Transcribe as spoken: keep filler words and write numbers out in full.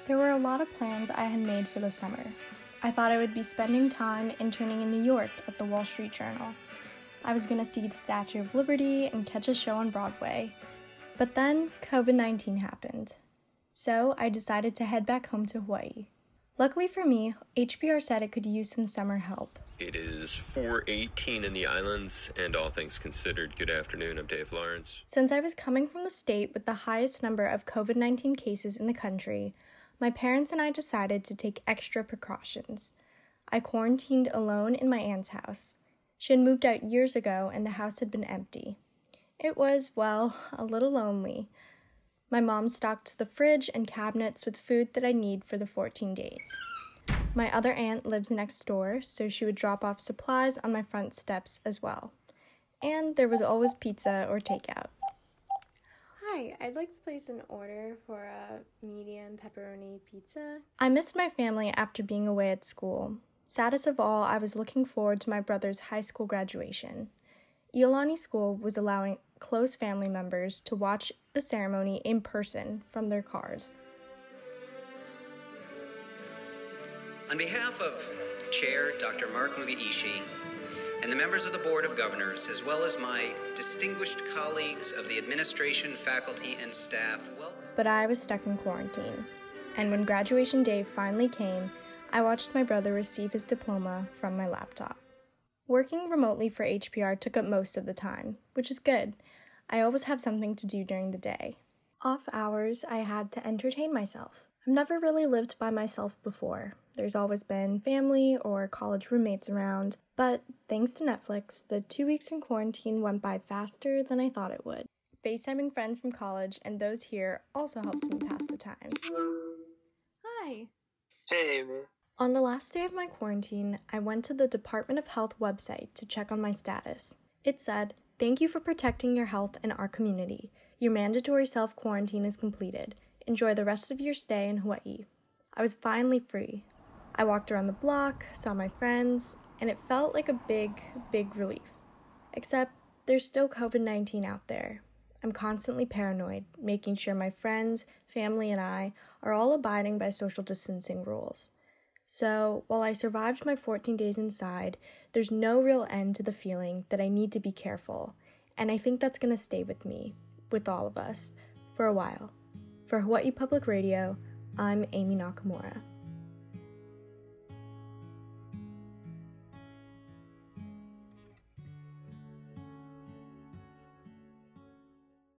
There were a lot of plans I had made for the summer. I thought I would be spending time interning in New York at the Wall Street Journal. I was going to see the Statue of Liberty and catch a show on Broadway. But then covid nineteen happened. So I decided to head back home to Hawaii. Luckily for me, H B R said it could use some summer help. It is four eighteen in the islands, and all things considered, good afternoon, I'm Dave Lawrence. Since I was coming from the state with the highest number of covid nineteen cases in the country, my parents and I decided to take extra precautions. I quarantined alone in my aunt's house. She had moved out years ago and the house had been empty. It was, well, a little lonely. My mom stocked the fridge and cabinets with food that I need for the fourteen days. My other aunt lives next door, so she would drop off supplies on my front steps as well. And there was always pizza or takeout. Hi, I'd like to place an order for a medium pepperoni pizza. I missed my family after being away at school. Saddest of all, I was looking forward to my brother's high school graduation. Iolani School was allowing close family members to watch the ceremony in person from their cars. On behalf of Chair Doctor Mark Mugaishi and the members of the Board of Governors, as well as my distinguished colleagues of the administration, faculty, and staff, welcome. But I was stuck in quarantine, and when graduation day finally came, I watched my brother receive his diploma from my laptop. Working remotely for H B R took up most of the time, which is good. I always have something to do during the day. Off hours, I had to entertain myself. I've never really lived by myself before. There's always been family or college roommates around, but thanks to Netflix, the two weeks in quarantine went by faster than I thought it would. FaceTiming friends from college and those here also helps me pass the time. Hi. Hey, Amy. On the last day of my quarantine, I went to the Department of Health website to check on my status. It said, "Thank you for protecting your health and our community. Your mandatory self-quarantine is completed. Enjoy the rest of your stay in Hawaii." I was finally free. I walked around the block, saw my friends, and it felt like a big, big relief. Except there's still covid nineteen out there. I'm constantly paranoid, making sure my friends, family, and I are all abiding by social distancing rules. So, while I survived my fourteen days inside, there's no real end to the feeling that I need to be careful, and I think that's going to stay with me, with all of us, for a while. For Hawaii Public Radio, I'm Amy Nakamura.